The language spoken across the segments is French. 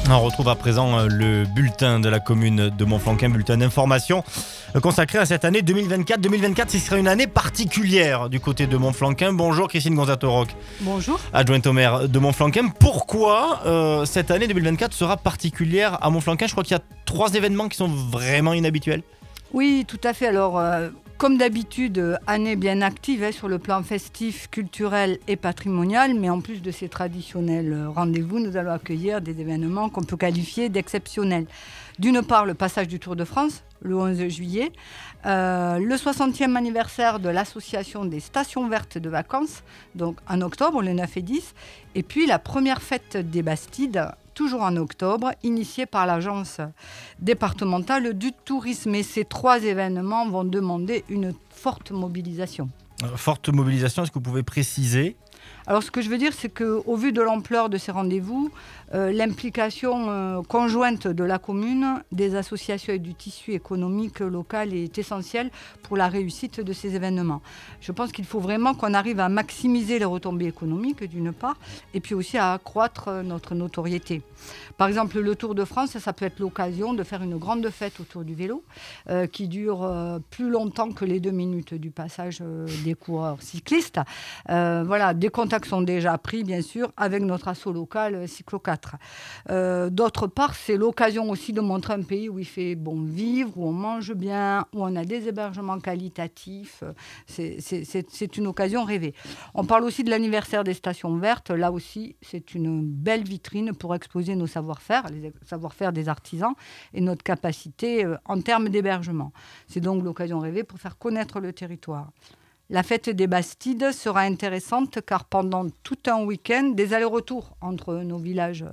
On retrouve à présent le bulletin de la commune de Montflanquin, bulletin d'information consacré à cette année 2024. 2024, ce sera une année particulière du côté de Montflanquin. Bonjour Christine Gonzato-Roch. Bonjour. Adjointe au maire de Montflanquin. Pourquoi cette année 2024 sera particulière à Montflanquin? Je crois qu'il y a 3 événements qui sont vraiment inhabituels. Oui, tout à fait. Alors, comme d'habitude, année bien active sur le plan festif, culturel et patrimonial, mais en plus de ces traditionnels rendez-vous, nous allons accueillir des événements qu'on peut qualifier d'exceptionnels. D'une part, le passage du Tour de France, le 11 juillet, le 60e anniversaire de l'association des stations vertes de vacances, donc en octobre, le 9 et 10, et puis la première fête des Bastides, toujours en octobre, initiée par l'agence départementale du tourisme. Et ces 3 événements vont demander une forte mobilisation. Forte mobilisation, est-ce que vous pouvez préciser ? Alors, ce que je veux dire, c'est qu'au vu de l'ampleur de ces rendez-vous, l'implication conjointe de la commune, des associations et du tissu économique local est essentielle pour la réussite de ces événements. Je pense qu'il faut vraiment qu'on arrive à maximiser les retombées économiques, d'une part, et puis aussi à accroître notre notoriété. Par exemple, le Tour de France, ça peut être l'occasion de faire une grande fête autour du vélo, qui dure plus longtemps que les 2 minutes du passage des coureurs cyclistes. Voilà, des contacts sont déjà pris, bien sûr, avec notre asso local Cyclo 4. D'autre part, c'est l'occasion aussi de montrer un pays où il fait bon vivre, où on mange bien, où on a des hébergements qualitatifs. C'est une occasion rêvée. On parle aussi de l'anniversaire des stations vertes. Là aussi, c'est une belle vitrine pour exposer nos savoir-faire, les savoir-faire des artisans et notre capacité en termes d'hébergement. C'est donc l'occasion rêvée pour faire connaître le territoire. La fête des Bastides sera intéressante car pendant tout un week-end, des allers-retours entre nos villages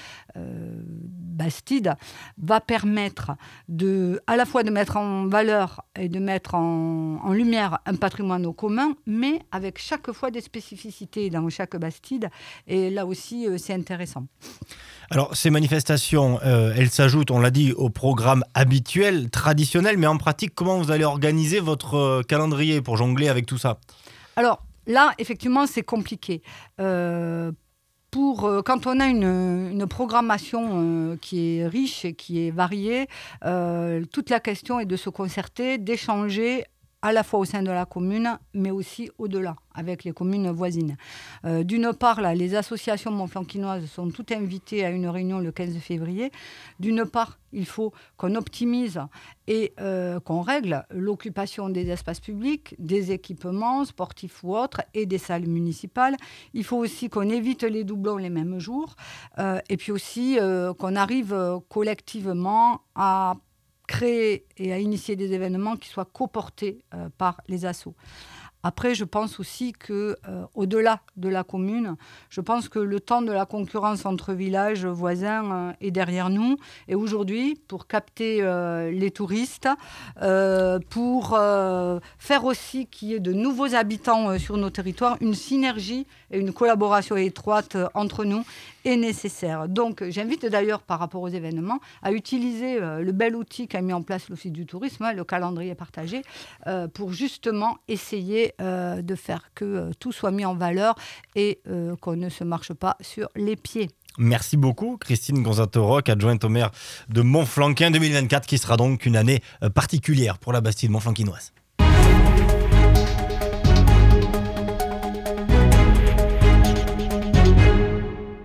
Bastides va permettre à la fois de mettre en valeur et de mettre en lumière un patrimoine commun, mais avec chaque fois des spécificités dans chaque Bastide. Et là aussi, c'est intéressant. Alors, ces manifestations, elles s'ajoutent, on l'a dit, au programme habituel, traditionnel, mais en pratique, comment vous allez organiser votre calendrier pour jongler avec tout ça ? Alors, là, effectivement, c'est compliqué. Quand on a une programmation qui est riche et qui est variée, toute la question est de se concerter, d'échanger à la fois au sein de la commune, mais aussi au-delà, avec les communes voisines. D'une part, là, les associations montflanquinoises sont toutes invitées à une réunion le 15 février. D'une part, il faut qu'on optimise et qu'on règle l'occupation des espaces publics, des équipements sportifs ou autres, et des salles municipales. Il faut aussi qu'on évite les doublons les mêmes jours, et puis aussi qu'on arrive collectivement à créer et à initier des événements qui soient coportés par les assos. Après, je pense aussi qu'au-delà de la commune, je pense que le temps de la concurrence entre villages voisins est derrière nous. Et aujourd'hui, pour capter les touristes, pour faire aussi qu'il y ait de nouveaux habitants sur nos territoires, une synergie et une collaboration étroite entre nous est nécessaire. Donc, j'invite d'ailleurs, par rapport aux événements, à utiliser le bel outil qu'a mis en place l'Office du tourisme, le calendrier partagé, pour justement essayer de faire que tout soit mis en valeur et qu'on ne se marche pas sur les pieds. Merci beaucoup Christine Gonzato-Roch, adjointe au maire de Montflanquin 2024, qui sera donc une année particulière pour la Bastide montflanquinoise.